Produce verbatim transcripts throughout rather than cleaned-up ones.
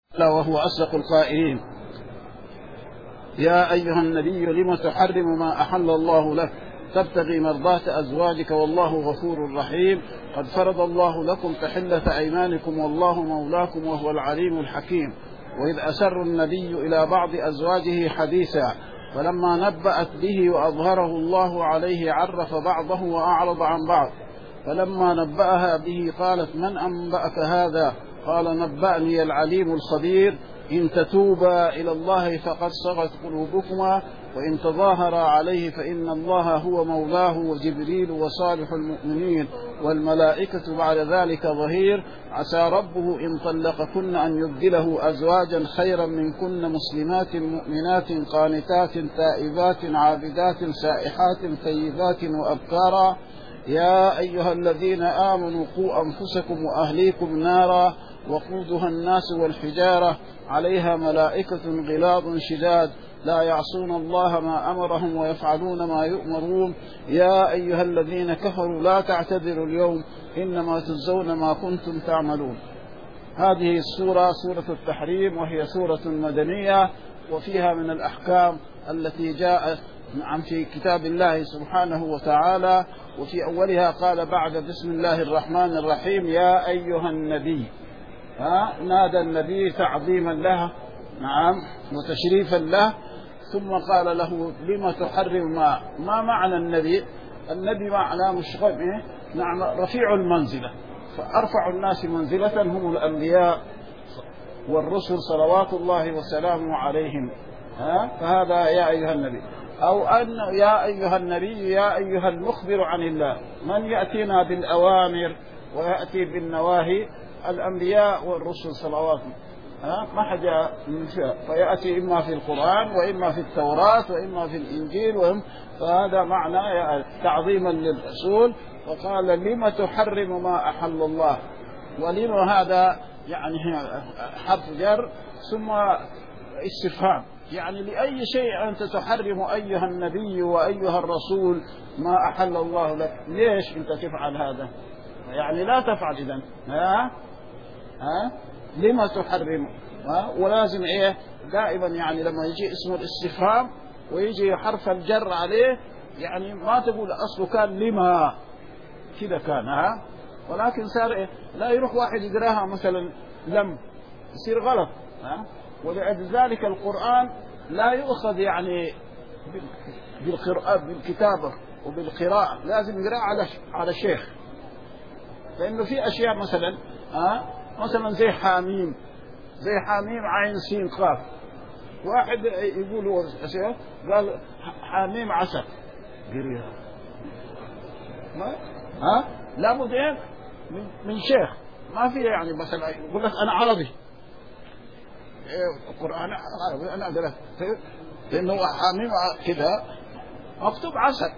لا وهو أصدق القائلين. يا أيها النبي لم تحرم ما أحل الله لك تبتغي مرضات أزواجك والله غفور رحيم. قد فرض الله لكم تحلة أيمانكم والله مولاكم وهو العليم الحكيم. وإذ أسر النبي إلى بعض أزواجه حديثا فلما نبأت به وأظهره الله عليه عرف بعضه وأعرض عن بعض. فلما نبأها به قالت من أنبأك هذا؟ قال نبأني العليم الخبير. إن تتوبا إلى الله فقد صغت قلوبكما وإن تظاهرا عليه فإن الله هو مولاه وجبريل وصالح المؤمنين والملائكة بعد ذلك ظهير. عسى ربه إن طلقكن أن يبدله أزواجا خيرا منكن مسلمات مؤمنات قانتات تائبات عابدات سائحات ثيبات وأبكارا. يا أيها الذين آمنوا قوا أنفسكم وأهليكم نارا وقودها الناس والحجارة عليها ملائكة غلاظ شداد لا يعصون الله ما أمرهم ويفعلون ما يؤمرون. يا أيها الذين كفروا لا تعتذروا اليوم إنما تجزون ما كنتم تعملون. هذه السورة سورة التحريم وهي سورة مدنية وفيها من الأحكام التي جاءت عن في كتاب الله سبحانه وتعالى. وفي أولها قال بعد بسم الله الرحمن الرحيم يا أيها النبي. ها نادى النبي تعظيما له نعم وتشريفا له. ثم قال له لما تحرم ما ما معنى النبي؟ النبي معناه مش غير نعم رفيع المنزلة، فأرفع الناس منزلة هم الأنبياء والرسل صلوات الله وسلامه عليهم. ها فهذا يا أيها النبي. أو أن يا أيها النبي يا أيها المخبر عن الله من يأتينا بالأوامر ويأتي بالنواهي الأنبياء والرسل صلوات ها ما حدا من شيء فيأتي إما في القرآن وإما في التوراة وإما في الإنجيل وهم فهذا معنى تعظيما للرسول. وقال لما تحرم ما أحل الله ولما هذا يعني حرف جر ثم استفهام يعني لأي شيء أنت تحرم أيها النبي وأيها الرسول ما أحل الله لك ليش أنت تفعل هذا؟ يعني لا تفعل إذن ها ها لما تحرم ها ولازم إيه دائما يعني لما يجي اسم الاستفهام ويجي حرف الجر عليه يعني ما تقول أصله كان لما كذا كان ها ولكن صار إيه لا يروح واحد يقراها مثلا لم يصير غلط ها. ولذلك القرآن لا يؤخذ يعني بالقراءة بالكتابة وبالقراءة لازم يقرأ على على شيخ لأنه في أشياء مثلا ها مثلا زي حاميم زي حاميم عين سين قاف واحد يقول أشياء قال حاميم عسل قريها ما ها لابد إيه من, من شيخ ما في يعني مثلا يقول لك أنا عربي القرآن عربي أنا أدرس لأنه حاميم كذا مكتوب عسل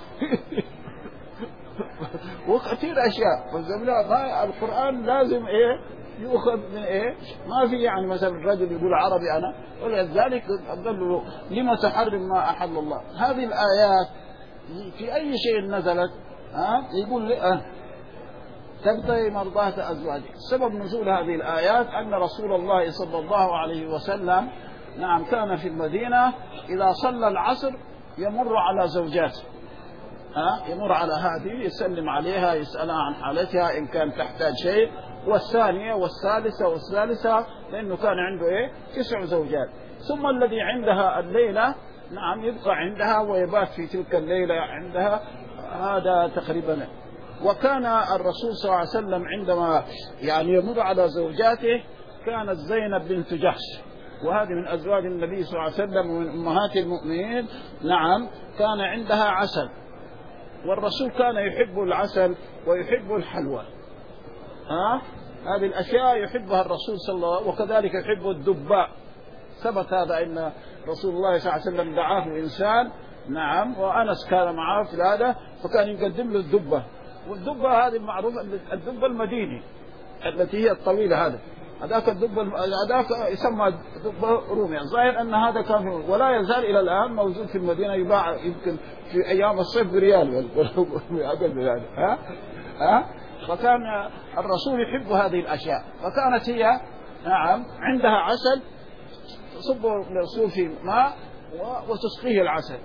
وكثير أشياء فالزملاء القرآن لازم إيه يؤخذ من إيه ما في يعني مثلا الرجل يقول عربي أنا ولذلك أقول لما تحرم ما أحل الله. هذه الآيات في أي شيء نزلت ها يقول لي أه تبتغي مرضات أزواجك. سبب نزول هذه الآيات أن رسول الله صلى الله عليه وسلم نعم كان في المدينة إذا صلى العصر يمر على زوجاته ها يمر على هذه يسلم عليها يسألها عن حالتها إن كان تحتاج شيء والثانية والثالثة والثالثة لأنه كان عنده إيه تسع زوجات. ثم الذي عندها الليلة نعم يبقى عندها ويبات في تلك الليلة عندها. هذا تقريبا. وكان الرسول صلى الله عليه وسلم عندما يعني يمر على زوجاته كانت زينب بنت جحش وهذه من أزواج النبي صلى الله عليه وسلم ومن أمهات المؤمنين نعم كان عندها عسل والرسول كان يحب العسل ويحب الحلوى ها هذه الأشياء يحبها الرسول صلى الله عليه وسلم. وكذلك يحب الدباء ثبت هذا إن رسول الله صلى الله عليه وسلم دعاه إنسان نعم وأنس كان معه في هذا فكان يقدم له الدبة والدبة هذه المعروفة الدبة المديني التي هي الطويلة هذا هذاك الدبة هذاك يسمى دبة رومي. الظاهر أن هذا كان ولا يزال إلى الآن موجود في المدينة يباع يمكن في أيام الصيف بريال ولا ها ها. فكان الرسول يحب هذه الأشياء فكانت هي نعم عندها عسل تصب الرسول في ماء وتسقيه العسل،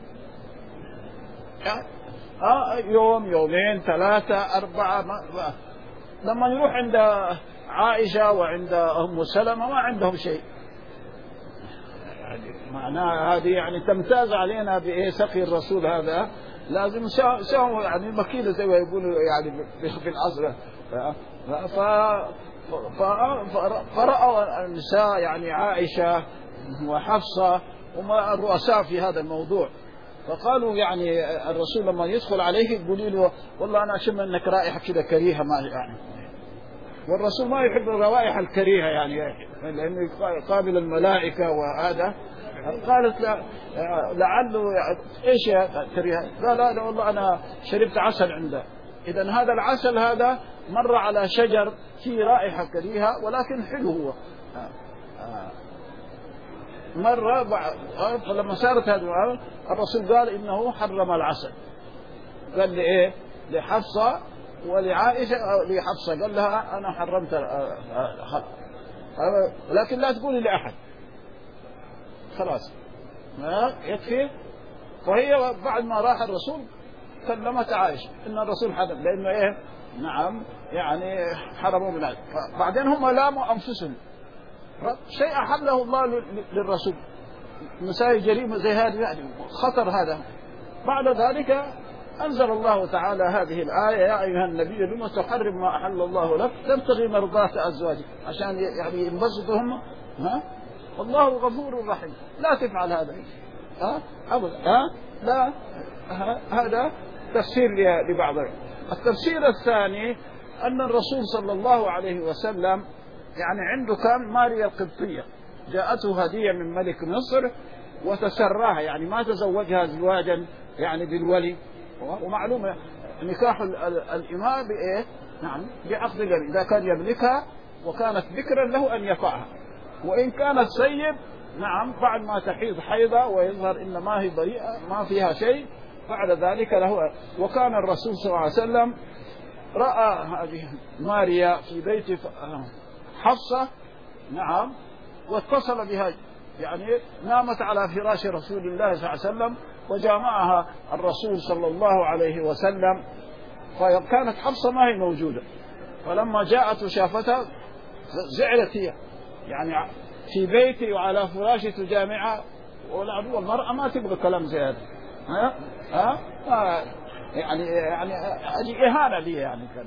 آه يوم يومين ثلاثة أربعة ما ما. لما يروح عند عائشة وعند أم سلمة ما عندهم شيء، يعني معناها هذه يعني تمتاز علينا بإيه سقي الرسول هذا، لازم سووا يعني مكيدة زي ما يقولوا يعني في العصر. ف فرأوا النساء يعني عائشة وحفصة وما الرؤساء في هذا الموضوع، فقالوا يعني الرسول لما يدخل عليك يقولي له والله أنا أشم أنك رائحة كده كريهة ما يعني، والرسول ما يحب الروائح الكريهة يعني لأنه قابل الملائكة وهذا. قالت لا لعله إيش كريهة؟ لا لا لا والله أنا شربت عسل عنده. إذن هذا العسل هذا مر على شجر فيه رائحة كريهة ولكن حلو هو. مرة فلما صارت هذه الرسول قال إنه حرم العسل، قال لي إيه لحفصة ولعائشة، لحفصة قال لها أنا حرمت لكن لا تقولي لأحد خلاص يكفي. فهي بعد ما راح الرسول كلمت عائشة إن الرسول حرم لأنه إيه نعم يعني حرموا من هذا. بعدين هم لاموا أنفسهم شيء أحله الله للرسول، مساوي جريمة زي هذه يعني خطر هذا. بعد ذلك أنزل الله تعالى هذه الآية يا أيها النبي لما تحرم ما أحل الله لك تبتغي مرضات أزواجك، عشان يعني ينبسطوا هم. ها والله غفور رحيم، لا تفعل هذا ها أبدا ها لا. ها؟ هذا تفسير لبعض. التفسير الثاني أن الرسول صلى الله عليه وسلم يعني عنده كان ماريا القبطية جاءته هدية من ملك مصر وتسراها، يعني ما تزوجها زواجا يعني بالولي، ومعلومة نكاح الإمام بإيه نعم بعقد الولي إذا كان يملكها وكانت بكرا له أن يقعها، وإن كانت سيب نعم بعد ما تحيض حيضة ويظهر إن ما هي بريئة ما فيها شيء بعد ذلك له. وكان الرسول صلى الله عليه وسلم رأى هذه ماريا في بيت حفصة نعم واتصل بها، يعني نامت على فراش رسول الله صلى الله عليه وسلم وجامعها الرسول صلى الله عليه وسلم، فكانت حفصة ما هي موجودة، فلما جاءت وشافتها زعلت هي يعني في بيتي وعلى فراشي تجامعها، والمرأة ما تبغى كلام زي هذا ها ها آه يعني يعني هذه إهانة لي يعني كان.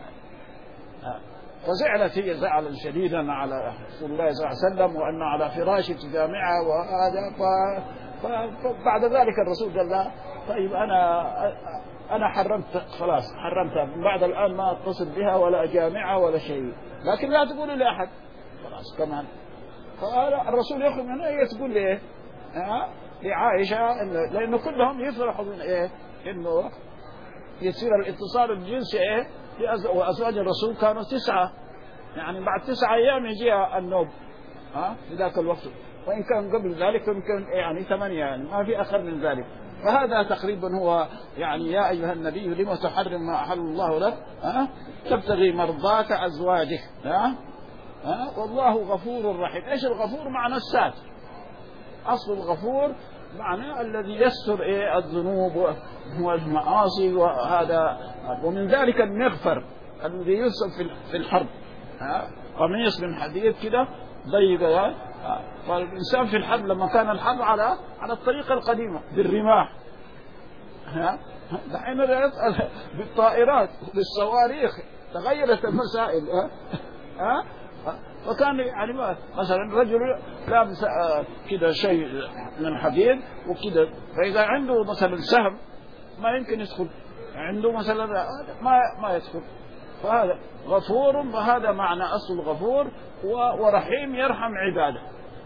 فزعلت هي زعلا شديدا على رسول الله صلى الله عليه وسلم وأن على فراش تجامعها وهذا. فبعد ذلك الرسول قال لا طيب أنا أنا حرمت خلاص حرمتها من بعد الآن ما أتصل بها ولا أجامعها ولا شيء، لكن لا تقولي لأحد خلاص كمان. فالرسول يخرج من هي تقول لي إيه ها لعائشة لأنه كلهم يفرحوا من إيه إنه يصير الاتصال الجنسي إيه وأزواج الرسول كانوا تسعة، يعني بعد تسعة أيام يجيها النوم ها في ذاك الوقت، وإن كان قبل ذلك يمكن يعني ثمانية يعني ما في أخر من ذلك. فهذا تقريبا هو يعني يا أيها النبي لما تحرم ما أحل الله لك ها تبتغي مرضات أزواجك ها ها والله غفور رحيم. إيش الغفور؟ معنى الساتر، أصل الغفور معنى الذي يستر إيه الذنوب والمعاصي وهذا. ومن ذلك المغفر الذي يصب في الحرب قميص من حديد كده ضيق، فالإنسان في الحرب لما كان الحرب على على الطريقة القديمة بالرماح ها دحين بالطائرات بالصواريخ تغيرت المسائل ها ها فكان يعني مثلا رجل لابس كده شيء من حديد وكده، فإذا عنده مثلا سهم ما يمكن يدخل، عنده مثلا ما ما يدخل. فهذا غفور، وهذا معنى أصل غفور، ورحيم يرحم عباده.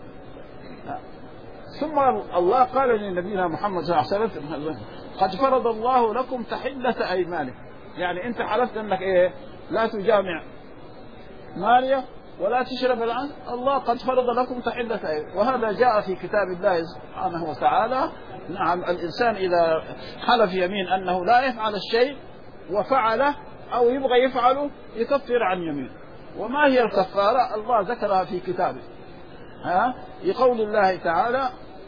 ثم الله قال لنبينا محمد صلى الله عليه وسلم قد فرض الله لكم تحلة أيمانكم، يعني أنت حلفت أنك إيه لا تجامع ماريا ولا تشرب الآن، الله قد فرض لكم تحلة أيمانكم. وهذا جاء في كتاب الله سبحانه وتعالى. نعم الإنسان إذا حلف يمين أنه لا يفعل الشيء وفعله أو يبغى يفعله يكفر عن يمين، وما هي الكفارة؟ الله ذكرها في كتابه، ها، لقول الله تعالى: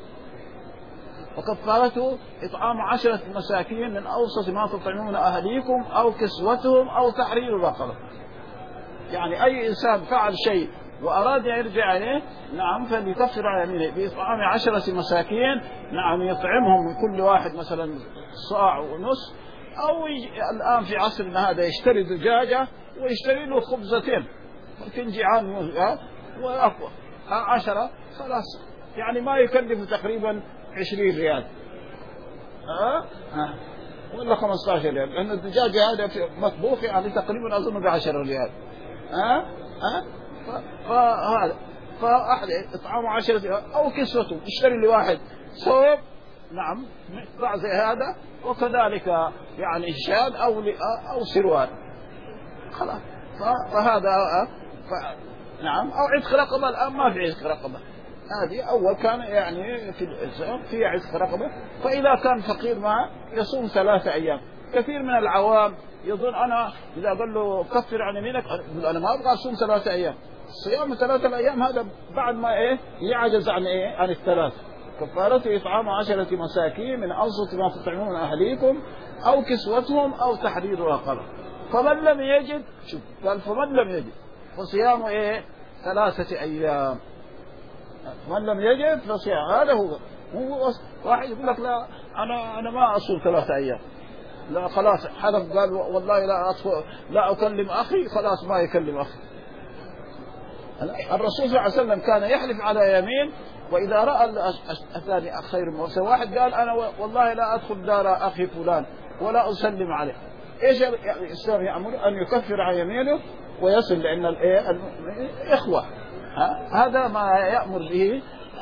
وكفارته إطعام عشرة مساكين من أوسط ما تطعمون أهليكم أو كسوتهم أو تحرير رقبة. يعني أي إنسان فعل شيء وأراد أن يرجع عليه، نعم، فليكفر على يمينه بإطعام عشرة مساكين، نعم، يطعمهم من كل واحد مثلا صاع ونص، أو الآن في عصرنا هذا يشتري دجاجة ويشتري له خبزتين، ممكن جيعان وأقوى عشرة خلاص، يعني ما يكلف تقريبا عشرين ريال، ها أه؟ ولا خمسة عشر ريال، لأن الدجاجة هذا في مطبوخ يعني تقريبا أظن بعشرة ريال، ها ها فهذا فأحد إطعام عشرة أو كسوته، يشتري لواحد ثوب، نعم، مقطع زي هذا، وكذلك يعني شال أو أو سروال، خلاص. فهذا ف... نعم، أو عتق رقبة. الآن ما في عتق رقبة، هذه أول كان يعني في الإسلام في عتق رقبة، فإذا كان فقير ما يصوم ثلاثة أيام. كثير من العوام يظن أنا إذا قال له كفر عن يمينك، أنا ما أبغى أصوم ثلاثة أيام. صيام ثلاثة الأيام هذا بعد ما إيه يعجز عن إيه عن الثلاثة. كفارته إطعام عشرة مساكين من أوسط ما تطعمون أهليكم أو كسوتهم أو تحرير رقبة. فمن لم يجد، شوف قال فمن لم يجد فصيام إيه ثلاثة أيام. من لم يجد فصيام، هذا هو. هو واحد يقول لك لا أنا أنا ما أصوم ثلاثة أيام، لا خلاص حلف قال والله لا أدخل لا أكلم أخي، خلاص ما يكلم أخي. الرسول صلى الله عليه وسلم كان يحلف على يمين، وإذا رأى الثاني خير موسى، واحد قال أنا والله لا أدخل دار أخي فلان ولا أسلم عليه، إيش الإسلام يأمر؟ أن يكفر عن يمينه ويصل، لأن الإخوة هذا ما يأمر به.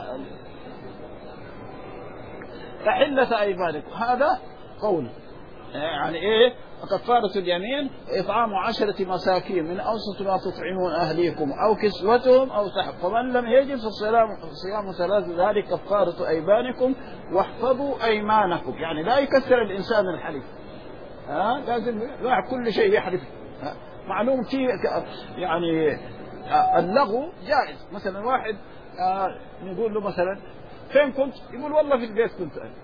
تحلة أيمانكم هذا قول، يعني إيه كفارة اليمين؟ إطعام عشرة مساكين من أوسط ما تطعمون أهليكم أو كسوتهم أو تحت، فمن لم يجد فصيام صيام ثلاث، ذلك كفارة أيمانكم واحفظوا أيمانكم. يعني لا يكثر الإنسان الحلف، ها لازم لا كل شيء يحلف. معلوم في يعني اللغو جائز، مثلا واحد نقول له مثلا فين كنت؟ يقول والله في البيت كنت أنا،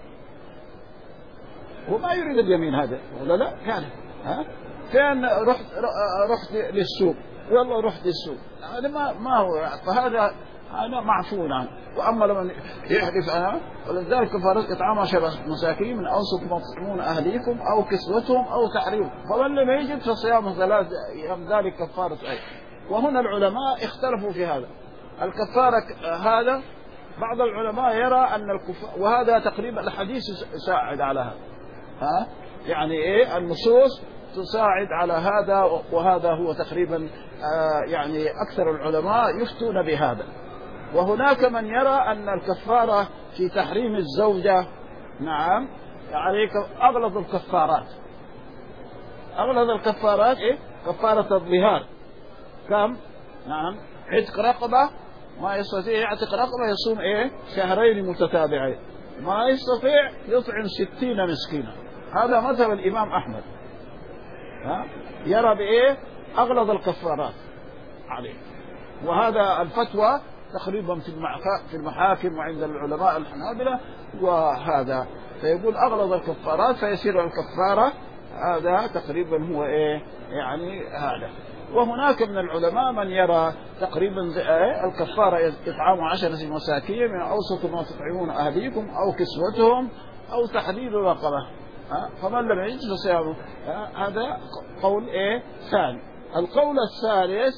وما يريد اليمين هذا ولا لا كان، ها فين رحت رحت للسوق؟ والله رحت للسوق، هذا ما ما هو، فهذا أنا معفو عنه. وأما لما يحلف أنا، ولذلك كفارة إطعام عشرة مساكين من أوسط ما تطعمون أهليكم أو كسوتهم أو تحرير، فمن لم يجد فصيام ثلاث أيام، ذلك كفارة أيام. وهنا العلماء اختلفوا في هذا الكفارة. هذا بعض العلماء يرى أن الكفارة، وهذا تقريبا الحديث يساعد على هذا، ها يعني إيه النصوص تساعد على هذا، وهذا هو تقريبا آه يعني أكثر العلماء يفتون بهذا. وهناك من يرى أن الكفارة في تحريم الزوجة، نعم، يعني أغلظ الكفارات. أغلظ الكفارات إيه؟ كفارة الظهار كم؟ نعم، عتق رقبة، ما يستطيع يعتق رقبة يصوم إيه شهرين متتابعين، ما يستطيع يطعم ستين مسكينا. هذا مذهب الإمام أحمد، ها يرى بإيه أغلظ الكفارات عليه. وهذا الفتوى تقريبا في المحاكم وعند العلماء الحنابلة، وهذا فيقول أغلظ الكفارات فيصير الكفارة هذا تقريبا هو إيه يعني هذا. وهناك من العلماء من يرى تقريبا الكفارة إطعام عشرة مساكين من أوسط ما تطعمون أهليكم أو كسوتهم أو تحرير رقبة، فمن لم يجد فصيامه. هذا قول إيه ثاني. القول الثالث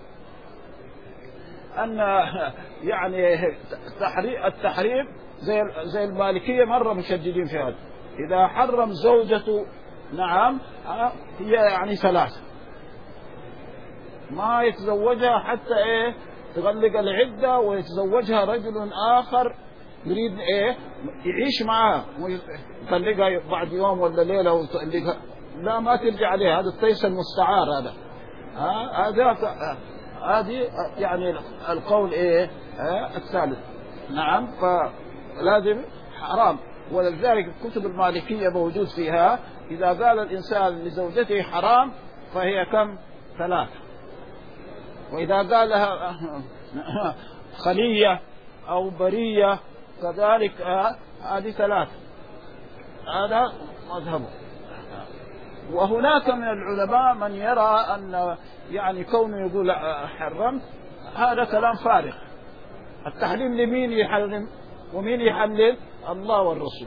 أن يعني التحريم زي زي المالكية مرة مشددين في هذا، إذا حرم زوجته، نعم، هي يعني ثلاثة، ما يتزوجها حتى إيه تغلق العدة ويتزوجها رجل آخر يريد إيه يعيش معها ويطلقها بعد يوم ولا ليلة ويطلقها، لا ما ترجع عليه، هذا التيس المستعار هذا. ها هذا هذه يعني القول إيه ها الثالث، نعم، فلازم حرام. ولذلك الكتب المالكية موجود فيها إذا قال الإنسان لزوجته حرام فهي كم؟ ثلاثة، وإذا قال لها خلية أو برية كذلك هذه ثلاث. هذا مذهبه. وهناك من العلماء من يرى أن يعني كونه يقول حرمت هذا كلام فارغ. التحريم لمين يحرم ومين يحلل؟ الله والرسول.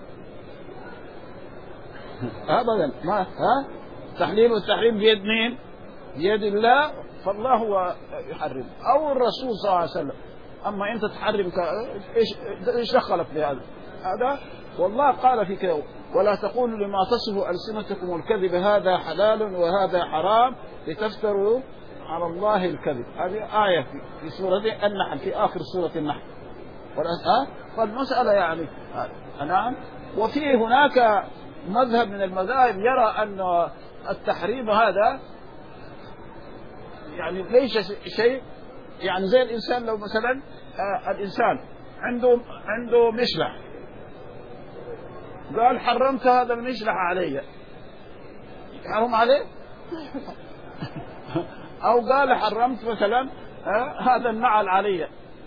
أبدا ما ها تحليل والتحريم بيد مين؟ بيد الله، فالله هو يحرم أو الرسول صلى الله عليه وسلم. أما أنت تحرم ك... إيش إيش دخلك في هذا؟ هذا والله قال في كده ولا تقولوا لما تصف ألسنتكم الكذب هذا حلال وهذا حرام لتفتروا على الله الكذب. هذه آية في سورة النحل في آخر سورة النحل. فالمسألة يعني نعم. وفي هناك مذهب من المذاهب يرى أن التحريم هذا يعني ليس شيء، يعني زي الإنسان لو مثلا آه الإنسان عنده عنده مشلح قال حرمت هذا المشلح علي، يحرم عليه؟ أو قال حرمت مثلا آه هذا النعل علي،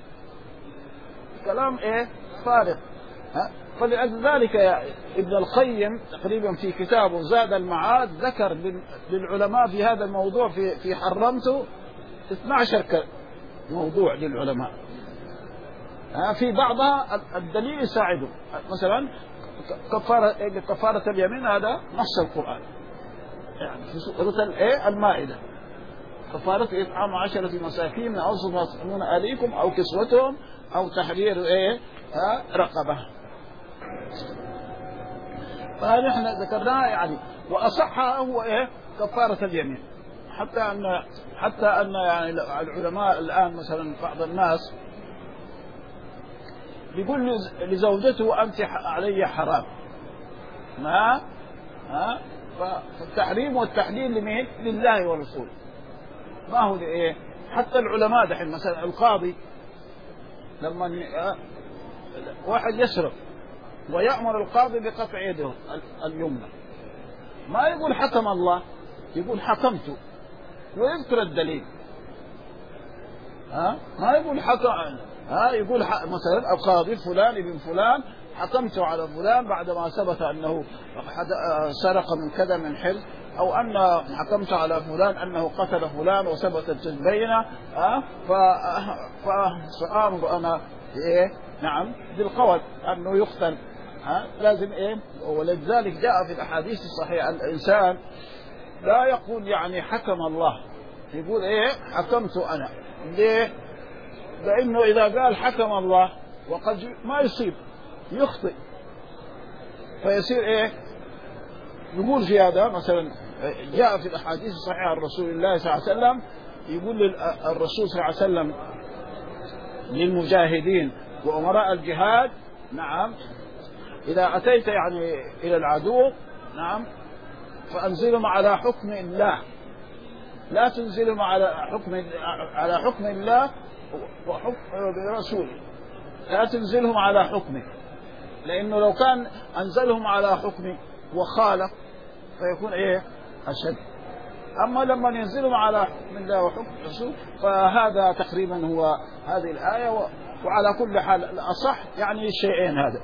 كلام إيه فارغ. ها فلذلك ابن القيم تقريبا في كتابه زاد المعاد ذكر للعلماء في هذا الموضوع في في حرمته اثني عشر موضوع للعلماء. في بعضها الدليل يساعده، مثلا كفارة كفارة اليمين هذا نص القرآن يعني في سورة الايه المائدة، كفارة إطعام عشرة مساكين من أوسط ما تطعمون أهليكم أو كسوتهم أو تحرير ايه رقبة. فنحن ذكرناها يعني وأصحها هو إيه كفارة اليمين. حتى أن حتى أن يعني العلماء الآن مثلا بعض الناس بيقول لزوجته أنت علي حرام، ما ها فالتحريم والتحليل لمين؟ لله والرسول، ما هو لإيه. حتى العلماء دحين مثلا القاضي لما واحد يسرق ويأمر القاضي بقطع يده اليمنى ما يقول حكم الله، يقول حكمت ويذكر الدليل. ها ما يقول حكم، ها يقول مثلا القاضي فلان ابن فلان حكمت على فلان بعدما ثبت أنه سرق من كذا من حل، أو أن حكمت على فلان أنه قتل فلان وثبتت البينة، ها فأمر أنا إيه نعم بالقول أنه يقتل. ها لازم إيه. ولذلك جاء في الأحاديث الصحيحة الإنسان لا يقول يعني حكم الله، يقول إيه حكمت أنا. ليه؟ لأنه إذا قال حكم الله وقد ما يصيب يخطئ فيصير إيه يقول في هذا. مثلا جاء في الأحاديث الصحيحة عن رسول الله صلى الله عليه وسلم يقول الرسول صلى الله عليه وسلم للمجاهدين وأمراء الجهاد نعم إذا أتيت يعني إلى العدو نعم فأنزلهم على حكم الله، لا تنزلهم على حكم على حكم الله وحكم رسوله، لا تنزلهم على حكمه، لأنه لو كان أنزلهم على حكمه وخالف فيكون إيه أشد. أما لما ينزلهم على حكم الله وحكم رسوله فهذا تقريبا هو هذه الآية. وعلى كل حال الأصح يعني الشيئين هذا،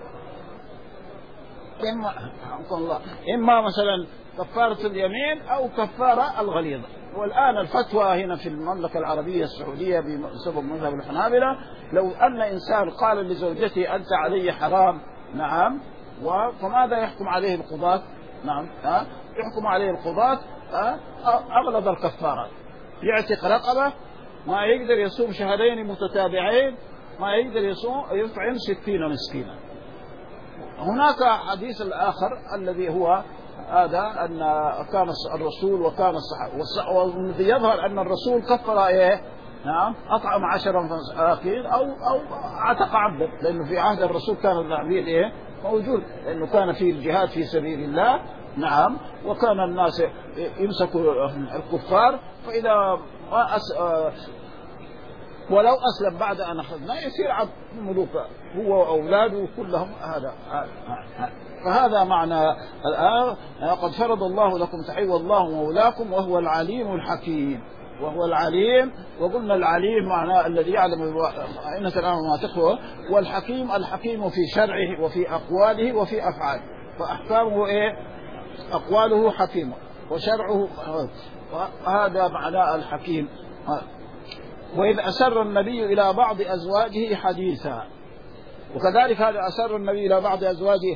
إما الله إما مثلا كفارة اليمين أو كفارة الغليظة. والآن الفتوى هنا في المملكة العربية السعودية بسبب مذهب الحنابلة لو أن إنسان قال لزوجته أنت علي حرام نعم فماذا يحكم عليه القضاة؟ نعم ها يحكم عليه القضاة أغلظ الكفارات، يعتق رقبة، ما يقدر يصوم شهرين متتابعين، ما يقدر يصوم يطعم ستين مسكينا. هناك حديث الآخر الذي هو هذا أن كان الرسول وكان الصحابة والذي يظهر أن الرسول كفر إيه نعم أطعم عشرة مساكين أو أو عتق عبدا، لأنه في عهد الرسول كان العبيد إيه موجود، لأنه كان في الجهاد في سبيل الله نعم، وكان الناس يمسكوا الكفار فإذا ما أس... ولو أسلم بعد أن أخذناه يصير عبد ملوك هو وأولاده كلهم. هذا فهذا معنى الآن قد فرض الله لكم تحية والله مولاكم وهو العليم الحكيم. وهو العليم. وقلنا العليم معناه الذي يعلم أين تنام ما تخفى، والحكيم الحكيم في شرعه وفي أقواله وفي أفعاله، فأحكامه إيه؟ أقواله حكيمة وشرعه، هذا معناه الحكيم. وإذ أسر النبي إلى بعض أزواجه حديثا، وكذلك هذا أسر النبي إلى بعض أزواجه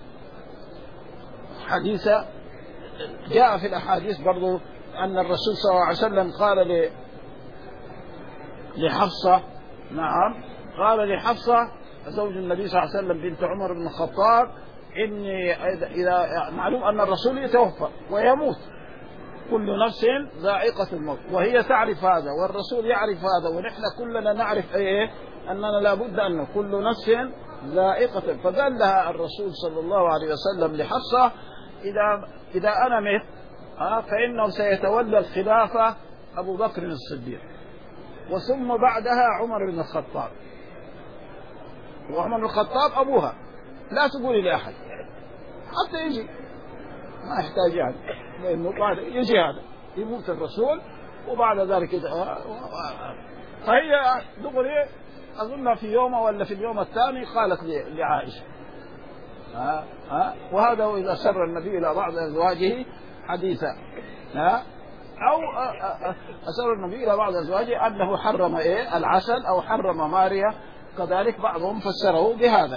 حديثا. جاء في الأحاديث برضو أن الرسول صلى الله عليه وسلم قال لحفصة، نعم قال لحفصة زوج النبي صلى الله عليه وسلم بنت عمر بن الخطاب، إني إذا معلوم أن الرسول يتوفى ويموت، كل نفس ذائقة الموت، وهي تعرف هذا والرسول يعرف هذا ونحن كلنا نعرف إيه أننا لابد أن كل نفس ذائقة. فقال لها الرسول صلى الله عليه وسلم لحفصة إذا إذا أنا مت فإنه سيتولى الخلافة أبو بكر الصديق، وثم بعدها عمر بن الخطاب، وعمر بن الخطاب أبوها، لا تقولي لأحد حتى يجي، ما يحتاج يعني، لأنه بعد يجي هذا يموت الرسول وبعد ذلك فهي دغري أظن في يوم ولا في اليوم الثاني قالت لعائشة ها ها وهذا وإذا سر النبي إلى بعض أزواجه حديثا، ها أو أسر النبي إلى بعض أزواجه أنه حرم إيه العسل أو حرم ماريا، كذلك بعضهم فسره بهذا.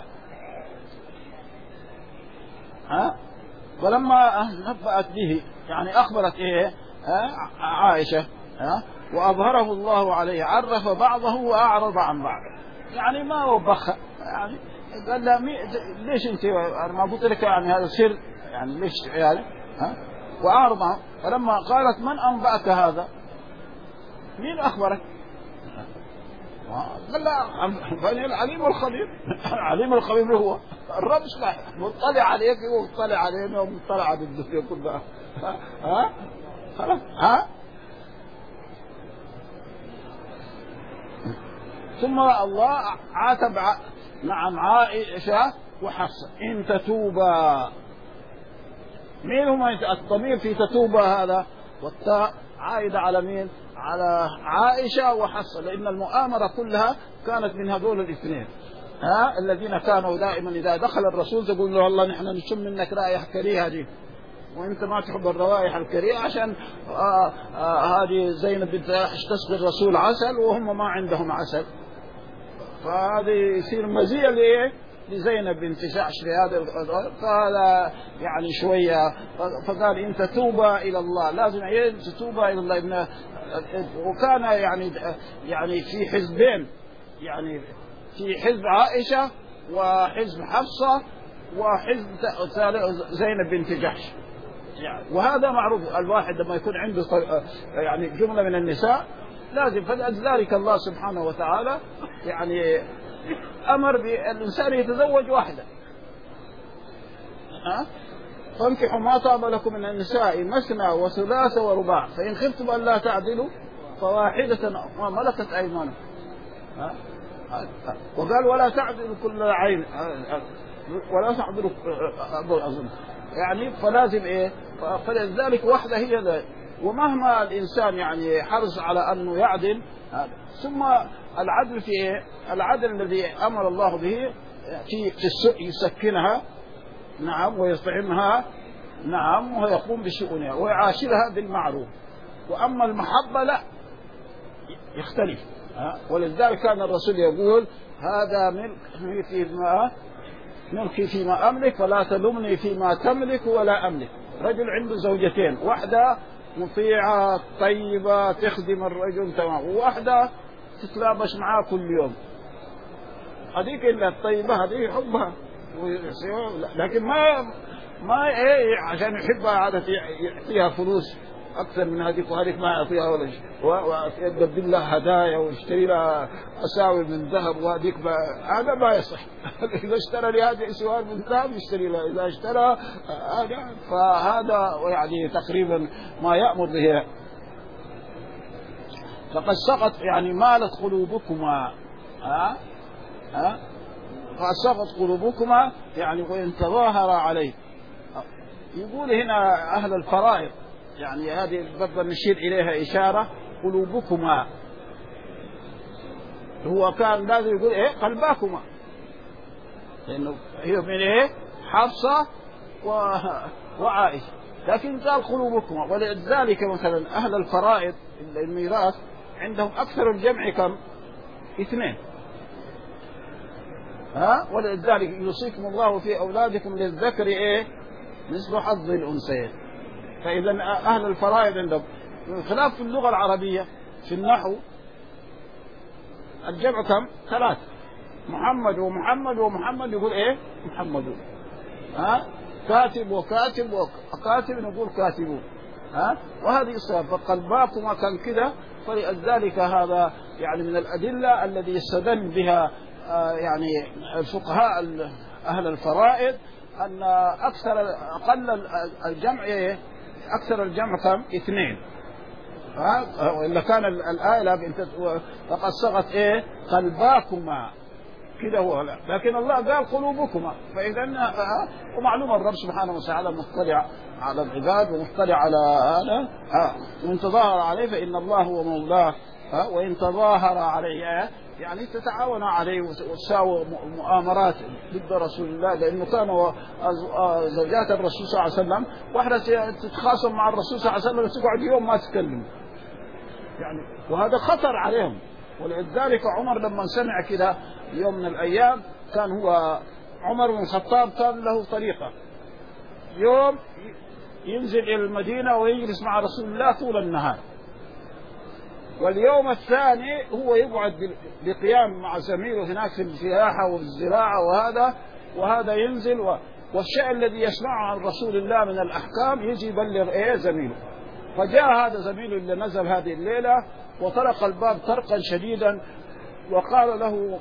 ها ولما نبأت به يعني أخبرت إيه عائشة ها وأظهره الله عليه، عرف بعضه وأعرض عن بعض، يعني ما وبخ، يعني قال لها ليش أنت ما قلت لك يعني هذا سر، يعني ليش يعني ها وأعرض عنه. فلما قالت من أنبأك هذا؟ مين أخبرك؟ قال لا العليم الخبير. العليم الخبير هو الرب، مطلع عليك ومطلع علينا ومطلع على الدنيا كلها. ها خلاص ها ثم الله عاتب نعم عائشة وحفصة إن تتوبا. مين هم الضمير في تتوبا هذا؟ والتاء عائدة على مين؟ على عائشة وحفصة، لأن المؤامرة كلها كانت من هذول الاثنين، ها الذين كانوا دائما إذا دخل الرسول تقول له والله نحن نشم منك رائحة كريهة دي، وانت ما تحب الروائح الكريهة عشان آآ آآ هذه زينب بنت جحش تسقي الرسول عسل وهم ما عندهم عسل، فهذه يصير مزية لإيه لزينب بنت جحش في هذا. فهذا يعني شوية، فقال إن تتوبا إلى الله، لازم تتوبا إلى الله. ابن وكان يعني يعني في حزبين، يعني في حزب عائشة وحزب حفصة وحزب زينب بنت جحش، يعني وهذا معروف. الواحد لما يكون عنده يعني جملة من النساء لازم، فلذلك الله سبحانه وتعالى يعني أمر بالإنسان يتزوج واحدة. ها فانكحوا ما طاب لكم من النساء مثنى وثلاث ورباع فإن خفتم أن لا تعدلوا فواحدة ما ملكت أيمانكم. وقال ولا تعدلوا كل عين ولا تعدلوا أظن، يعني فلازم إيه، فلذلك واحدة هي ذلك. ومهما الإنسان يعني حرص على أنه يعدل، ثم العدل في إيه؟ العدل الذي أمر الله به في يسكنها نعم ويطعمها نعم ويقوم بشؤونها ويعاشرها بالمعروف. وأما المحبة لا يختلف، ولذلك كان الرسول يقول هذا ملكي فيما ملكي فيما أملك فلا تلمني فيما تملك ولا أملك. رجل عنده زوجتين، واحدة مطيعة طيبة تخدم الرجل تمام، وواحدة تتلابش معاه كل يوم، هذيك إلا الطيبة هذه يحبها لكن ما ما إيه عشان يحبها هذا يعطيها فلوس أكثر من هذيك، وهذيك ما يعطيها ولا شيء، ويقدم لها هدايا ويشتري لها أساور من ذهب، وهذيك هذا ما يصح. إذا اشترى لهذه أسوار من ذهب يشتري لها، إذا اشترى هذا فهذا يعني تقريبا ما يأمر به. فقد سقط يعني مالت قلوبكما، ها ها قد سقط قلوبكما يعني وإن تظاهر عليه. يقول هنا أهل الفرائض، يعني هذه برضه نشير إليها إشارة، قلوبكما. هو كان لازم يقول إيه قلباكما، لأنه هي من إيه حفصة و... وعائشة، لكن قال قلوبكما. ولذلك مثلا أهل الفرائض الميراث عندهم أكثر الجمع كم؟ اثنين. ها ولذلك يوصيكم الله في أولادكم للذكر إيه مثل حظ الأنثيين. فإذا أهل الفرائض عندهم خلاف في اللغة العربية في النحو الجمع كم؟ ثلاث، محمد ومحمد ومحمد يقول إيه محمدون. ها كاتب وكاتب وكاتب نقول كاتبون. ها وهذه الصفة. فقلباكما كان كذا، فلذلك هذا يعني من الأدلة الذي يستدل بها آه يعني الفقهاء أهل الفرائض أن أكثر أقل الجمع إيه؟ أكثر الجمع كم؟ اثنين. ها وإلا كان الآية فقد صغت إيه قلباكما كده هو. لا لكن الله قال قلوبكما. فإذا ومعلوم الرب سبحانه وتعالى مطلع على العباد ومطلع على هذا. وإن تظاهر عليه فإن الله هو مولاه، وإن تظاهر عليه يعني تتعاون عليه وتساوي مؤامرات ضد رسول الله، لأنه كانوا زوجات الرسول صلى الله عليه وسلم واحدة تتخاصم مع الرسول صلى الله عليه وسلم تقعد يوم ما تتكلم يعني، وهذا خطر عليهم. ولذلك عمر لما سمع كده يوم من الأيام، كان هو عمر بن الخطاب كان له طريقة، يوم ينزل إلى المدينة ويجلس مع رسول الله طول النهار، واليوم الثاني هو يقعد بقيام مع زميله هناك في الفلاحة والزراعة وهذا وهذا ينزل و... والشيء الذي يسمعه عن رسول الله من الأحكام يجي يبلغ إيه زميله. فجاء هذا زميله اللي نزل هذه الليلة وطرق الباب طرقا شديدا وقال له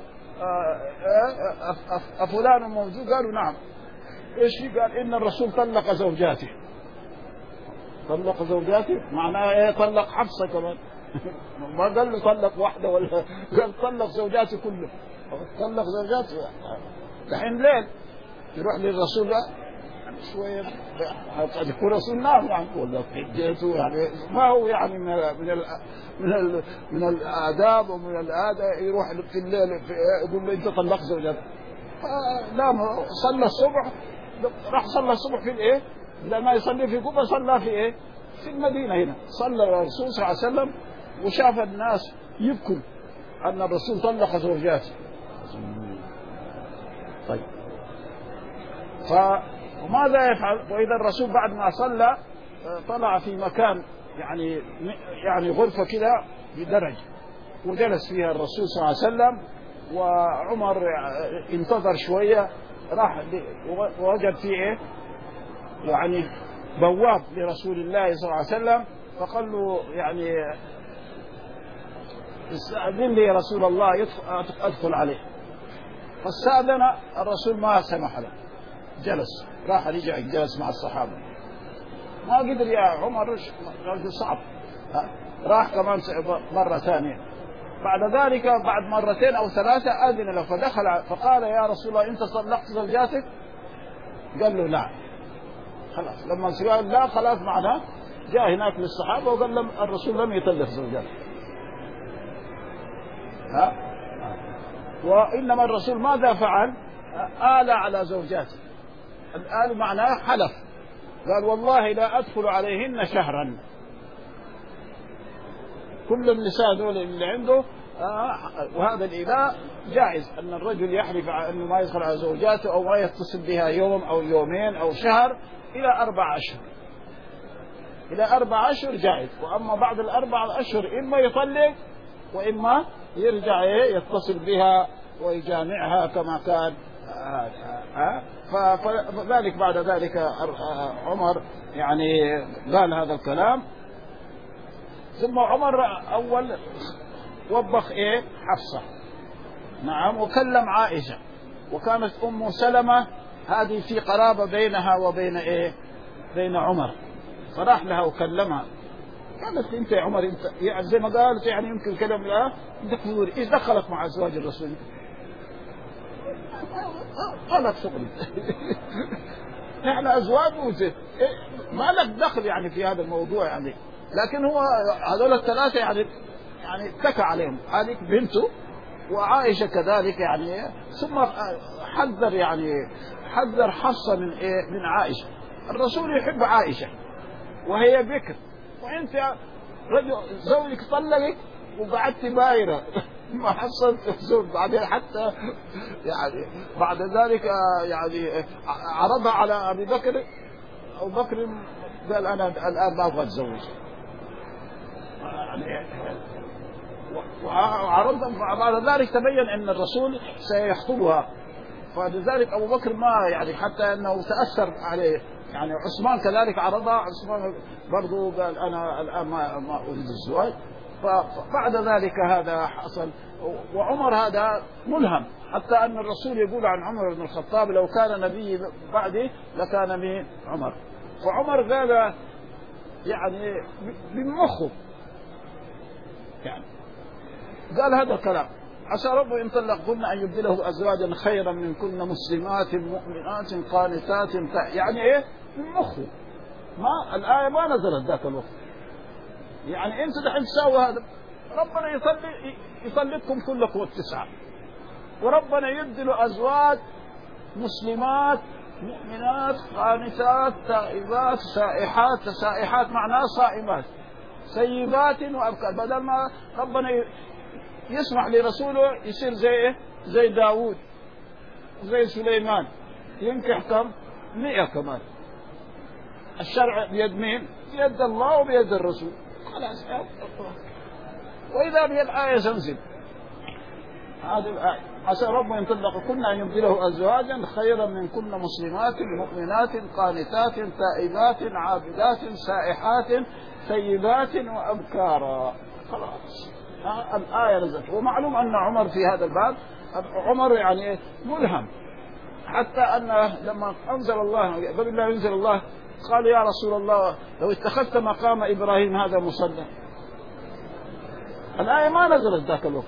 أفلان موجود؟ قالوا نعم. إيش؟ قال إن الرسول طلق زوجاته. طلق زوجاته معناه إيه؟ طلق حفصة كمان. ما قال له طلق واحدة ولا قال طلق زوجاته كله. طلق زوجاته دحين ليل يروح للرسول ده يعني شوية قد يكون رسول نار يعني ولا حجته يعني ما هو يعني من ال من ال من, ال من الآداب ومن الآداب يروح في الليل يقول له أنت طلق زوجاتك. نام صلى الصبح، راح صلى الصبح في الإيه؟ بدل ما يصلي في قبة صلى في إيه؟ في المدينة هنا. صلى الرسول صلى الله عليه وسلم وشاف الناس يبكوا أن الرسول طلق زوجاته. طيب فماذا يفعل؟ وإذا الرسول بعد ما صلى طلع في مكان يعني يعني غرفة كده بدرج وجلس فيها الرسول صلى الله عليه وسلم، وعمر انتظر شوية راح ووجد فيه إيه؟ يعني بواب لرسول الله صلى الله عليه وسلم، فقال له يعني استأذن لي يا رسول الله أدخل عليه. فاستأذن الرسول ما سمح له، جلس راح رجع جلس مع الصحابة. ما قدر يا عمر، رجل صعب، راح كمان مرة ثانية. بعد ذلك بعد مرتين أو ثلاثة أذن له فدخل فقال يا رسول الله أنت طلقت زوجاتك؟ قال له لا. خلاص لما قال لا خلاص معناه جاء هناك للصحابة وقال لهم الرسول لم يطلق زوجاته. ها وإنما الرسول ماذا فعل؟ آل على زوجاته. الآل معناه حلف، قال والله لا أدخل عليهن شهرا. كل النساء دول اللي عنده آه وهذا الإله جائز أن الرجل يحلف أنه ما يدخل على زوجاته أو ما يتصل بها يوم أو يومين أو شهر إلى أربع أشهر. إلى أربع أشهر جائز، وأما بعد الأربع أشهر إما يطلق وإما يرجع يتصل بها ويجامعها كما كان. فذلك بعد ذلك عمر يعني قال هذا الكلام. ثم عمر أول وبخ إيه حفصة، نعم، وكلم عائشة، وكانت أم سلمة هذه في قرابة بينها وبين إيه بين عمر، فراح لها وكلمها. قالت انت يا عمر انت يعني زي ما قالت يعني يمكن كلام لا انت كفور، ايش دخلك مع ازواج الرسول؟ قالت شغلي نحن ازواج وزي ما لك دخل يعني في هذا الموضوع يعني لكن هو هذول الثلاثة يعني يعني اتكى عليهم، هذه بنته وعائشة كذلك يعني. ثم حذر يعني حذر حصة من إيه؟ من عائشة. الرسول يحب عائشة وهي بكر، وانت رجل زوجك طلقك وقعدت بايرة ما حصلت زوج بعدين حتى يعني بعد ذلك يعني عرضها على أبي بكر. أبو بكر قال أنا الآن ما أبغى أتزوج، وعرضها. بعد ذلك تبين أن الرسول سيخطبها، فلذلك أبو بكر ما يعني حتى أنه تأثر عليه. يعني عثمان كذلك عرضها، عثمان برضو قال أنا الآن ما, ما أريد الزواج. فبعد ذلك هذا حصل. وعمر هذا ملهم، حتى أن الرسول يقول عن عمر بن الخطاب لو كان نبي بعدي لكان من عمر. وعمر قال يعني بمخه يعني قال هذا الكلام: عسى ربه إن طلقكن أن يبدله أزواجا خيرا من كن مسلمات مؤمنات قانتات. يعني إيه من مخه، ما الآية ما نزلت ذاك الوقت. يعني أنت دحين تساوي هذا، ربنا يطلق يطلقكم كلكم التسعة، وربنا يبدل أزواج مسلمات مؤمنات قانتات تائبات سائحات. سائحات معناها صائمات، سيبات وأبكار. بدل ما ربنا يسمح لرسوله يصير زي زي داود زي سليمان ينكح كم مئة كمان. الشرع بيد مين؟ بيد الله وبيد الرسول. خلاص. وإذا بيد الآية تنزل هذه الآية: عسى ربنا إن طلقكن أن يبدله أزواجا خيرا من كن مسلمات مؤمنات قانتات تائبات عابدات سائحات ثيبات وأبكارا. خلاص الآية نزلت. ومعلوم أن عمر في هذا الباب عمر يعني ملهم، حتى أن لما أنزل الله قبل لا ينزل الله قال يا رسول الله لو اتخذت مقام إبراهيم هذا مصلى. الآية ما نزلت ذاك الوقت.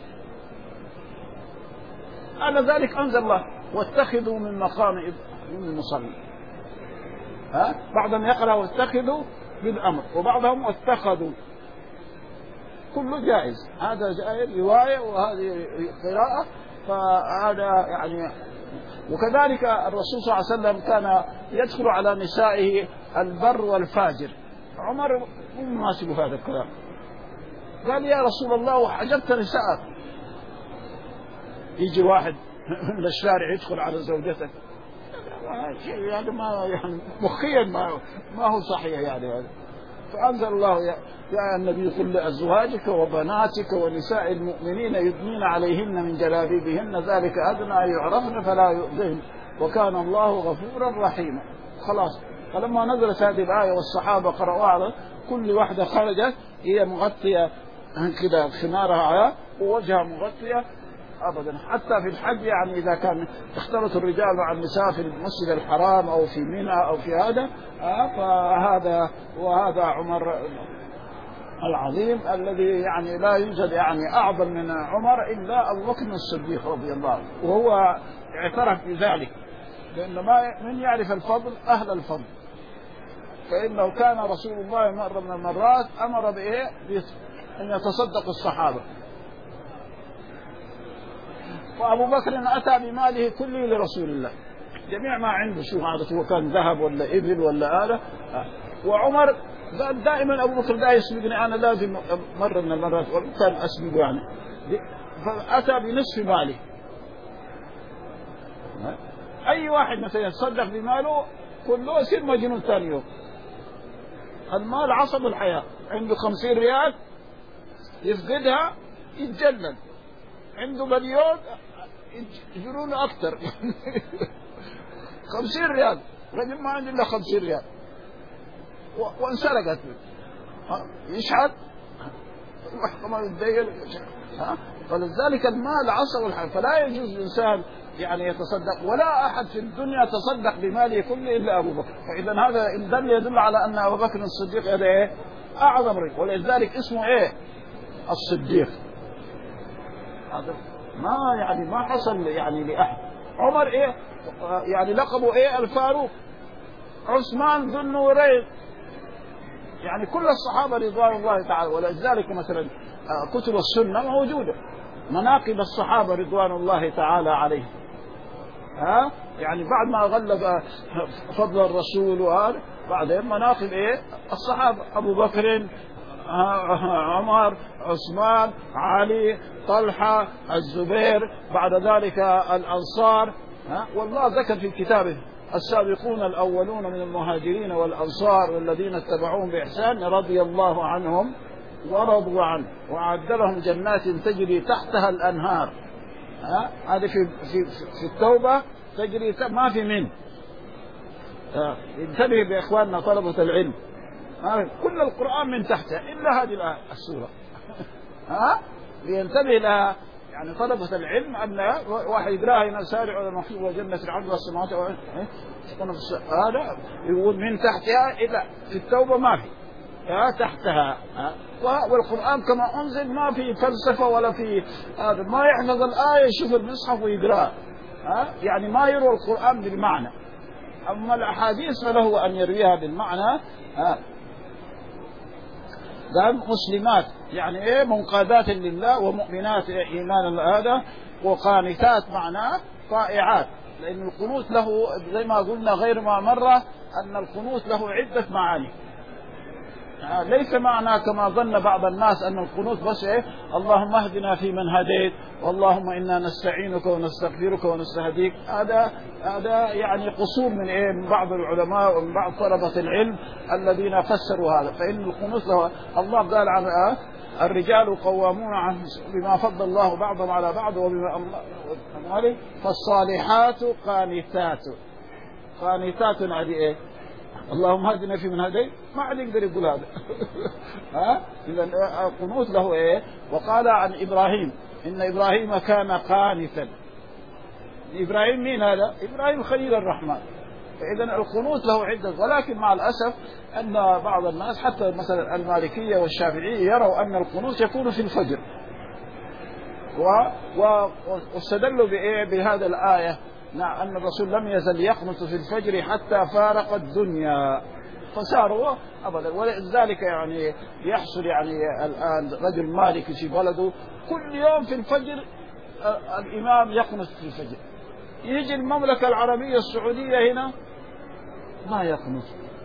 على ذلك أنزل الله واتخذوا من مقام إبراهيم مصلى. ها بعضهم يقرأ واتخذوا بالأمر، وبعضهم واتخذوا. كله جائز، هذا جائز رواية وهذه قراءة. فهذا يعني. وكذلك الرسول صلى الله عليه وسلم كان يدخل على نسائه البر والفاجر. عمر مو مناسب هذا الكلام، قال يا رسول الله وحجبت نساءك. يجي واحد من الشارع يدخل على زوجته يعني ما يعني مخيا ما ما هو صحيح يعني هذا. فأنزل الله يا, يا النبي قل لأزواجك وبناتك ونساء المؤمنين يدنين عليهن من جلابيبهن ذلك أدنى أن يعرفن فلا يؤذين وكان الله غفورا رحيما. خلاص. فلما نزلت هذه الآية والصحابة قرأوها كل واحدة خرجت هي مغطية كده خمارها ووجهها مغطية أبدا. حتى في الحج يعني إذا كان اختلط الرجال مع النساء في المسجد الحرام أو في منى أو في هذا فهذا. وهذا عمر العظيم الذي يعني لا يوجد يعني أعظم من عمر إلا أبو بكر الصديق رضي الله عنه، وهو اعترف بذلك لأن ما من يعرف الفضل أهل الفضل. فإنه كان رسول الله مرة من المرات أمر بإيه أن يتصدق الصحابة، وأبو بكر أتى بماله كله لرسول الله جميع ما عنده، شو هذا هو كان ذهب ولا إبل ولا آلة. وعمر دائما أبو بكر دا يسبقني أنا لازم مرة من المرات وكان أسبقه يعني، فأتى بنصف ماله. أي واحد مثلا يتصدق بماله كله يصير مجنون ثاني يوم. المال عصب الحياة، عنده خمسين ريال يفقدها يتجنن، عنده مليون يجرون أكثر خمسين ريال رجل ما عنده إلا خمسين ريال وانسرقت يشحت كمان يتدين. فلذلك المال عصب الحياة، فلا يجوز الإنسان يعني يتصدق، ولا أحد في الدنيا تصدق بماله كله إلا أبو بكر. فإذا هذا الدل يدل على أن أبو بكر الصديق هذا إيه أعظم رجل، ولذلك اسمه إيه الصديق. هذا ما يعني ما حصل يعني لأحد. عمر إيه يعني لقبه إيه الفاروق، عثمان ذو النورين يعني كل الصحابة رضوان الله تعالى. ولذلك مثلا كتب السنة موجودة مناقب الصحابة رضوان الله تعالى عليهم، ها يعني بعد ما غلب فضل الرسول وهذا بعدين مناقب ايه الصحابة، ابو بكر، عمر، عثمان، علي، طلحة، الزبير، بعد ذلك الأنصار. ها والله ذكر في كتابه السابقون الأولون من المهاجرين والأنصار والذين اتبعوهم بإحسان رضي الله عنهم ورضوا عنه وأعد لهم جنات تجري تحتها الأنهار. ها هذه في في في التوبة تجري ما في من. انتبه بإخواننا طلبة العلم، كل القرآن من تحته إلا هذه السورة. ها لينتبه لها يعني طلبة العلم أن واحد يقراها هنا سارع على المحفوظ وجنة العرض والسماوات هذا يقول من تحتها إذا في التوبة ما في تحتها. والقرآن كما أنزل ما في فلسفة ولا في هذا، ما يحفظ الآية يشوف المصحف ويقراها، يعني ما يروى القرآن بالمعنى. أما الأحاديث فله أن يرويها بالمعنى. قال مسلمات يعني إيه منقادات لله ومؤمنات إيمان هذا وقانتات معناه طائعات، لأن القنوت له زي ما قلنا غير ما مرة أن القنوت له عدة معاني. ليس معنى كما ظن بعض الناس أن القنوت بس إيه اللهم اهدنا في من هديت واللهم إنا نستعينك ونستغفرك ونستهديك. هذا هذا يعني قصور من إيه من بعض العلماء ومن بعض طلبة العلم الذين فسروا هذا. فإن القنوت له الله قال عن الرجال قوامون عن بما فضل الله بعضهم على بعض وبما أمر فالصالحات قانتات. قانتات هذه إيه اللهم هدنا في من هديت ما عاد يقدر يقول هذا. ها اذا القنوت له ايه. وقال عن ابراهيم ان ابراهيم كان قانتا. ابراهيم مين هذا؟ ابراهيم خليل الرحمن. فاذا القنوت له عده، ولكن مع الاسف ان بعض الناس حتى مثلا المالكيه والشافعيه يروا ان القنوت يكون في الفجر واستدلوا بايه بهذا الايه نعم أن الرسول لم يزل يقنط في الفجر حتى فارق الدنيا فصاروا أبدا. ولذلك يعني يحصل يعني الآن رجل مالكي في بلده كل يوم في الفجر الإمام يقنط في الفجر، يجي المملكة العربية السعودية هنا ما يقنط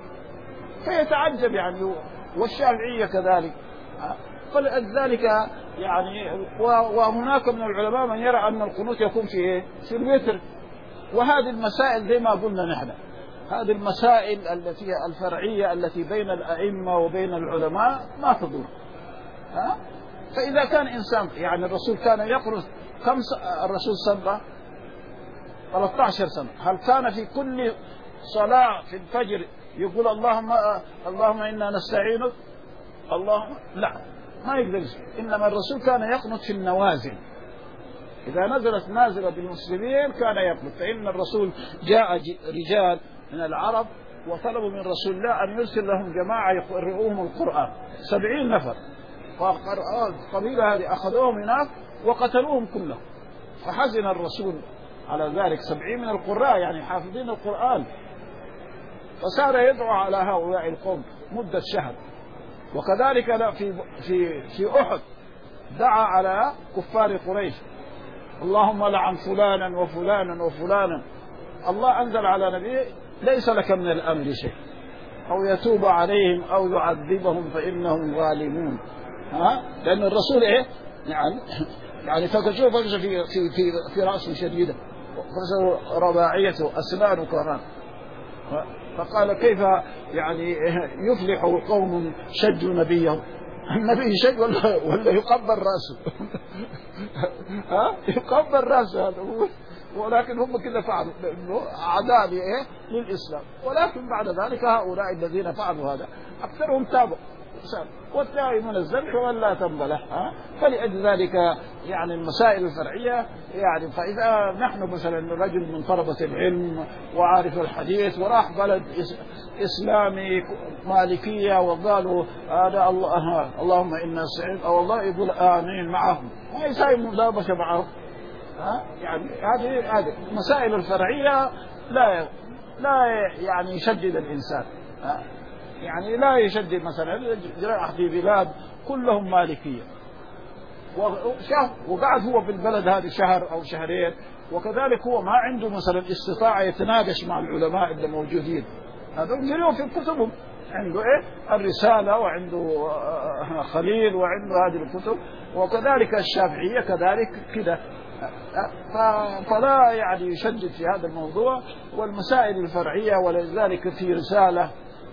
فيتعجب يعني، والشافعية كذلك. فلذلك يعني وهناك من العلماء من يرى أن القنوت يكون في إيه؟ في الوتر. وهذه المسائل زي ما قلنا نحن هذه المسائل التي الفرعية التي بين الأئمة وبين العلماء ما تضر. ها فإذا كان إنسان يعني الرسول كان يقرأ كم الرسول صلى ثلاثة عشر سنة، هل كان في كل صلاة في الفجر يقول اللهم اللهم إنا نستعينك اللهم لا ما يقدر. إنما الرسول كان يقنط في النوازل، إذا نزلت نازلة بالمسلمين كان يقنط. فإن الرسول جاء رجال من العرب وطلبوا من رسول الله أن يرسل لهم جماعة يقرؤوهم القرآن سبعين نفر، فالقبيلة هذه أخذوهم هناك وقتلوهم كلهم. فحزن الرسول على ذلك، سبعين من القراء يعني حافظين القرآن، فصار يدعو على هؤلاء القوم مدة شهر. وكذلك في في في أحد دعا على كفار قريش اللهم لعن فلانا وفلانا وفلانا. الله أنزل على نبيه ليس لك من الأمر شيء أو يتوب عليهم أو يعذبهم فإنهم ظالمون. ها لأن الرسول إيه يعني يعني فكشوف في في في في رأسه شديدة رباعيته أسنانه كمان. فقال كيف يعني يفلح قوم شجوا نبيهم؟ النبي شج ولا ولا يقبل راسه. ها يقبل راسه هذا هو. ولكن هم كذا فعلوا لانه اعداء ايه للاسلام. ولكن بعد ذلك هؤلاء الذين فعلوا هذا اكثرهم تابوا والتائب من الذنب ولا تنب له. فلأجل ذلك يعني المسائل الفرعية يعني فإذا نحن مثلا رجل من طلبة العلم وعارف الحديث وراح بلد إسلامي مالكية وقالوا هذا الله اللهم إنا سعيد أو الله يقول آمين معهم ما يساوي مدابشة معهم. يعني هذه هذه المسائل الفرعية لا لا يعني يشدد الإنسان. يعني لا يشدد مثلا في بلاد كلهم مالكية وشهر وقعد هو في البلد هذه شهر أو شهرين، وكذلك هو ما عنده مثلا استطاعة يتناقش مع العلماء اللي موجودين، هذا يجريهم في كتبهم، عنده إيه الرسالة وعنده خليل وعنده هذه الكتب، وكذلك الشافعية كذلك كده. فلا يعني يشدد في هذا الموضوع والمسائل الفرعية. ولذلك في رسالة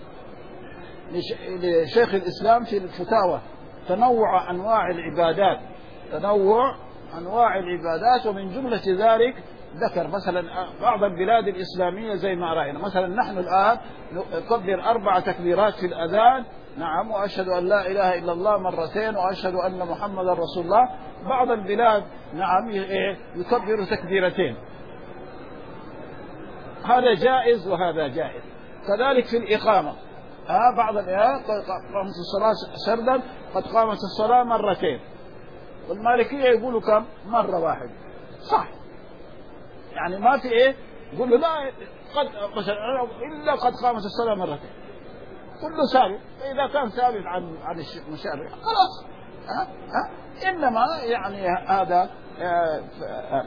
لشيخ الإسلام في الفتاوى تنوع أنواع العبادات، تنوع أنواع العبادات، ومن جملة ذلك ذكر مثلا بعض البلاد الإسلامية زي ما رأينا مثلا نحن الآن نكبر أربع تكبيرات في الأذان، نعم، وأشهد أن لا إله إلا الله مرتين، وأشهد أن محمد رسول الله. بعض البلاد نعم يكبر تكبيرتين، هذا جائز وهذا جائز. كذلك في الإقامة، ها بعض الآيات قامت الصلاة سردا قد قامت الصلاة مرتين، والمالكية يقولوا كم؟ مرة واحدة، صح، يعني ما في إيه يقولوا لا قد إلا قد قامت الصلاة مرتين، كله ثابت. إذا كان ثابت عن عن المشارع خلاص، ها ها إنما يعني هذا آه آه.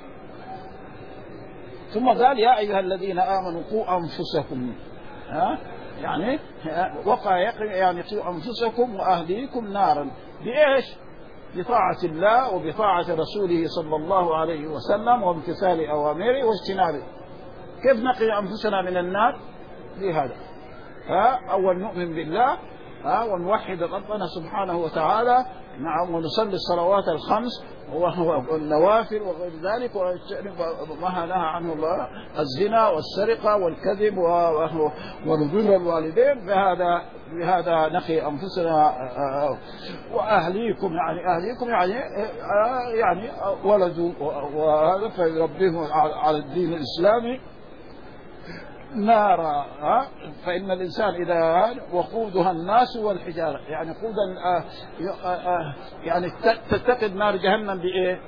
ثم قال يا أيها الذين آمنوا قوا أنفسكم، ها يعني وقع يعني قوا أنفسكم وأهليكم نارا، بإيش؟ بطاعة الله وبطاعة رسوله صلى الله عليه وسلم وامتثال أوامره واجتنابه. كيف نقي أنفسنا من النار؟ بهذا، ها أول نؤمن بالله، ها ونوحد ربنا سبحانه وتعالى، نعم، ونصلي الصلوات الخمس والنوافل وغير ذلك، وما نهى عنه الله الزنا والسرقة والكذب ونذل الوالدين. بهذا بهذا نقي أنفسنا وأهليكم، يعني أهليكم يعني يعني ولدوا وهذا فيربيهم على الدين الإسلامي نارا، فإن الإنسان إذا وقودها الناس والحجارة، يعني قودا آه آه يعني تتقد نار جهنم بإيه؟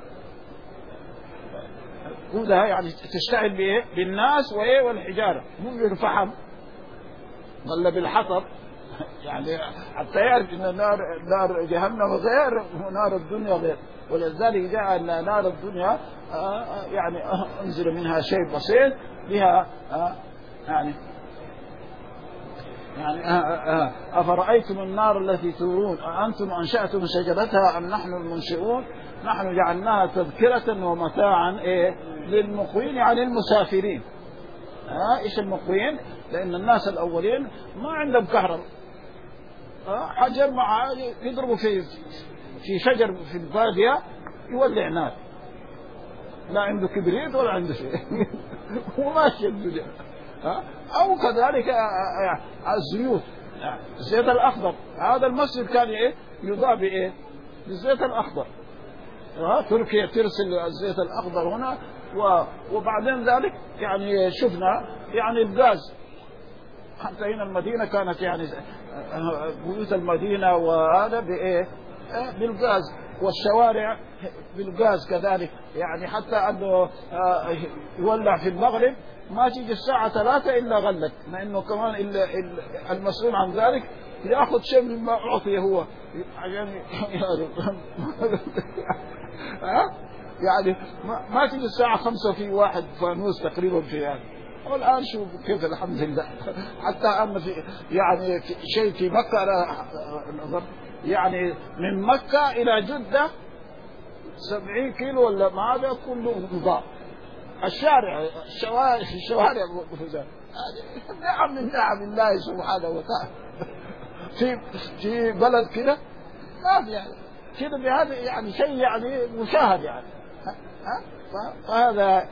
قودها يعني تشتعل بإيه؟ بالناس وإيه والحجارة، مو بالفحم ولا بالحطب، يعني حتى يعرف إن نار نار جهنم غير ونار الدنيا غير. ولذلك جاء أن نار الدنيا آه يعني أنزل منها شيء بسيط بها آه يعني يعني آه آه أفرأيتم النار التي تورون أأنتم أنشأتم شجرتها أم نحن المنشئون نحن جعلناها تذكرة ومتاعا إيه للمقوين، يعني المسافرين. آه إيش المقوين؟ لأن الناس الأولين ما عندهم كهرباء، آه حجر مع يضربوا في في شجر في البادية يولع نار، لا عنده كبريت ولا عنده شيء وماشي الدنيا. أو كذلك الزيوت، الزيت الأخضر، هذا المسجد كان إيه يضاء بإيه؟ بالزيت الأخضر. تركيا ترسل الزيت الأخضر هنا، وبعدين ذلك يعني شفنا يعني الغاز، حتى هنا المدينة كانت يعني بيوت المدينة وهذا بإيه؟ بالغاز، والشوارع بالغاز كذلك، يعني حتى أنه يولع في المغرب ما تيجي الساعة ثلاثة إلا غلت، لأنه كمان إلا المسؤول عن ذلك يأخذ شيء مما أعطيه هو يعني يعني ما تيجي الساعة خمسة في واحد فانوس تقريبا في هذا. والآن شوف كيف الحمد لله، حتى أن في يعني في شيء في مكة أنا يعني من مكة إلى جدة سبعين كيلو ولا ما هذا كله نظام الشارع الشوارع الشوارع نعم من نعم الله سبحانه وتعالى. في في بلد كده ما في يعني كده بهذا يعني شيء يعني مشاهد يعني ها فهذا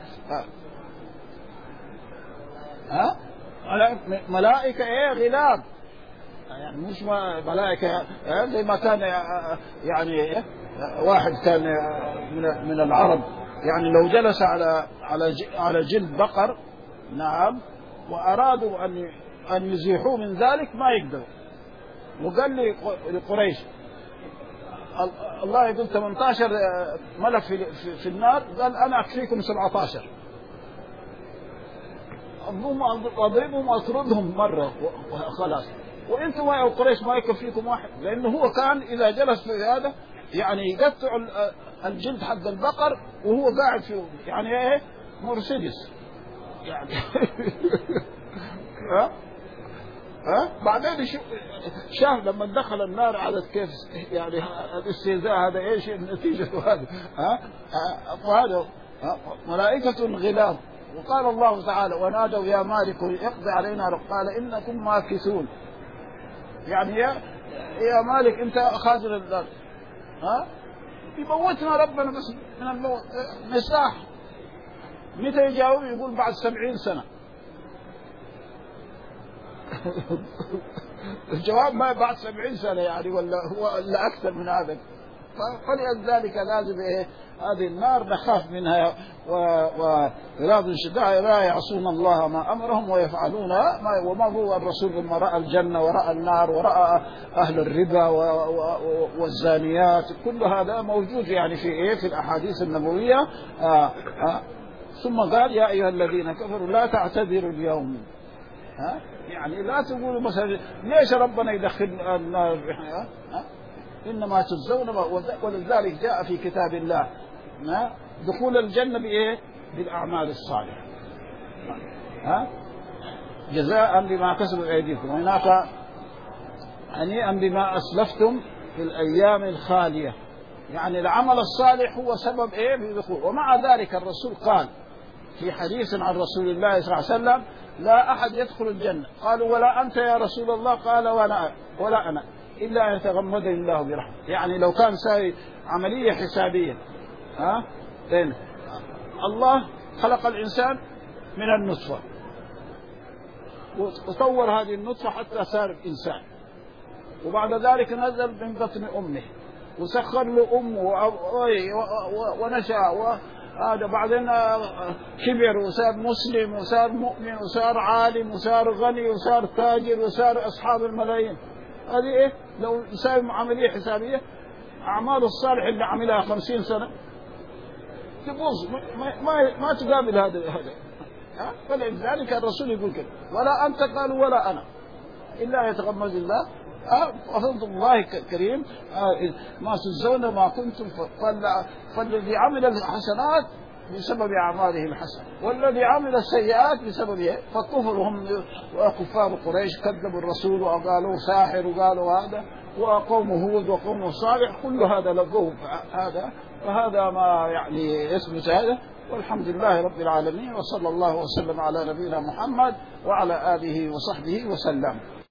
ها ملائكة ايه غلاب، يعني مش ملائكة زي ما كان يعني واحد كان من من العرب يعني لو جلس على على على جلد بقر، نعم، وأرادوا أن أن يزيحوه من ذلك ما يقدروا، وقال لقريش الله يقول ثمانية عشر ملك في, في, في النار، قال أنا أكفيكم سبعة عشر، أضربهم وأطردهم مرة وخلاص. وانتم يا قريش ما يكفيكم واحد، لانه هو كان اذا جلس في هذا يعني يقطع الجلد حق البقر وهو قاعد في يعني ايه مرسيدس يعني ها ها بعدين شاف لما دخل النار عدد كيف يعني الاستهزاء هذا ايش النتيجه هذا ها وهذا ملائكه غلاظ. وقال الله تعالى ونادوا يا مالك اقضي علينا، قال انكم ماكثون، يعني يا يا مالك انت خازن الارض ها يموتنا ربنا بس من الموت مساح. متى يجاوب؟ يقول بعد سبعين سنة. الجواب ما بعد سبعين سنة يعني ولا هو ولا أكثر من هذا. فلذلك لازم إيه هذه النار نخاف منها وغلاظ شدائد لا يعصون الله ما أمرهم ويفعلون ما. وما هو الرسول لما رأى الجنة ورأى النار ورأى أهل الربا والزانيات كل هذا موجود يعني في إيه في الأحاديث النبوية. آآ آآ ثم قال يا أيها الذين كفروا لا تعتذروا اليوم، ها يعني لا تقولوا مثلا ليش ربنا يدخل النار ها إنما تجزون. ولذلك جاء في كتاب الله دخول الجنة بإيه بالأعمال الصالحة ها جزاء بما كسبوا أيديكم وهناك هنيئا بما أسلفتم في الأيام الخالية. يعني العمل الصالح هو سبب إيه بالدخول. ومع ذلك الرسول قال في حديث عن رسول الله صلى الله عليه وسلم لا أحد يدخل الجنة. قالوا ولا أنت يا رسول الله؟ قال ولا ولا أنا إلا يتغمدني الله برحمة. يعني لو كان ساوي عملية حسابية ها لأن الله خلق الإنسان من النطفة وطور هذه النطفة حتى صار إنسان، وبعد ذلك نزل من بطن أمه وسخر له أمه ونشأ وهذا بعدين كبر وصار مسلم وصار مؤمن وصار عالم وصار غني وصار تاجر وصار أصحاب الملايين. هذه إيه لو يساوي عملية حسابية أعمال الصالح اللي عملها خمسين سنة تبوظ ما ما, ما تقابل هذا هذا. فلذلك الرسول يقول كده ولا أنت قالوا ولا أنا إلا يتغمد الله فضل الله كريم ما تجزون ما كنتم. فالذي عمل الحسنات بسبب أعماله الحسنة والذي عمل السيئات بسببه. فالكفر هم وكفار قريش كذبوا الرسول وقالوا ساحر وقالوا هذا، وقوم هود وقوم صالح كل هذا لقوه هذا. فهذا ما يعني يثبت هذا. والحمد لله رب العالمين وصلى الله وسلم على نبينا محمد وعلى آله وصحبه وسلم.